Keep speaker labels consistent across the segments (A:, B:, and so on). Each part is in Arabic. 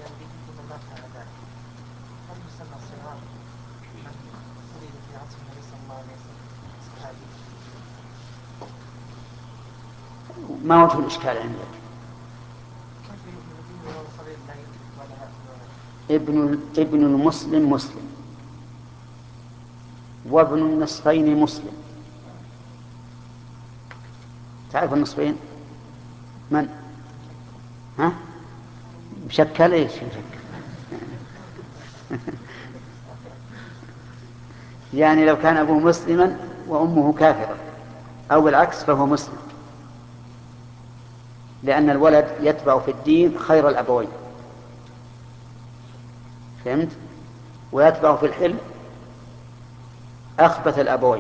A: يكون الناس على ذلك، هل يسمى صغار من ولد في عصر النبي صلى الله عليه وسلم صحابي؟
B: ما وجه الإشكال عندك؟
A: كيف يكون وهو صغير لا يدرك ولا يأخذ؟
B: ابن المسلم مسلم، وابن النصفين مسلم. تعرف النصفين؟ من؟ ها؟ مشكل ايش مشكل؟ يعني لو كان أبوه مسلما وأمه كافرة أو العكس فهو مسلم، لأن الولد يتبع في الدين خير الأبوين، فهمت؟ ويتبع في الحلم أخبث الأبوين،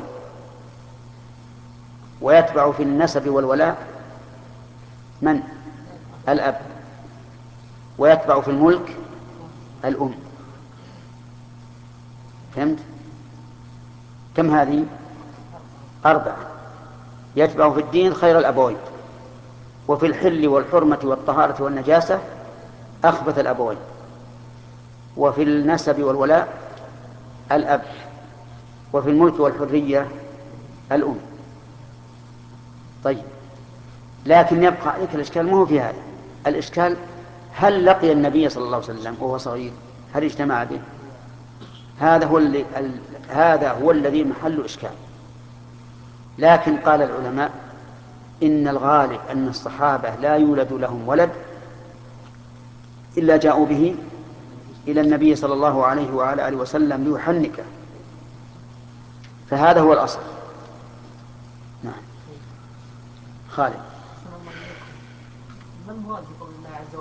B: ويتبع في النسب والولاء من؟ الأب، ويتبع في الملك الأم. فهمت؟ كم هذه؟ 4. يتبع في الدين خير الأبوين، وفي الحل والحرمة والطهارة والنجاسة أخبث الأبوين، وفي النسب والولاء الأب، وفي الملك والحرية الأم. طيب، لكن يبقى عليك الإشكال، ما هو في هذا الإشكال، هل لقي النبي صلى الله عليه وسلم وهو صغير؟ هل اجتمع به؟ هذا هو الذي محل إشكال. لكن قال العلماء إن الغالب أن الصحابة لا يولد لهم ولد إلا جاءوا به إلى النبي صلى الله عليه وعلى آله وسلم ليحنكه، فهذا هو الأصل. نعم. خالد.
A: أحسن الله إليكم. ما المراد بقول الله عز وجل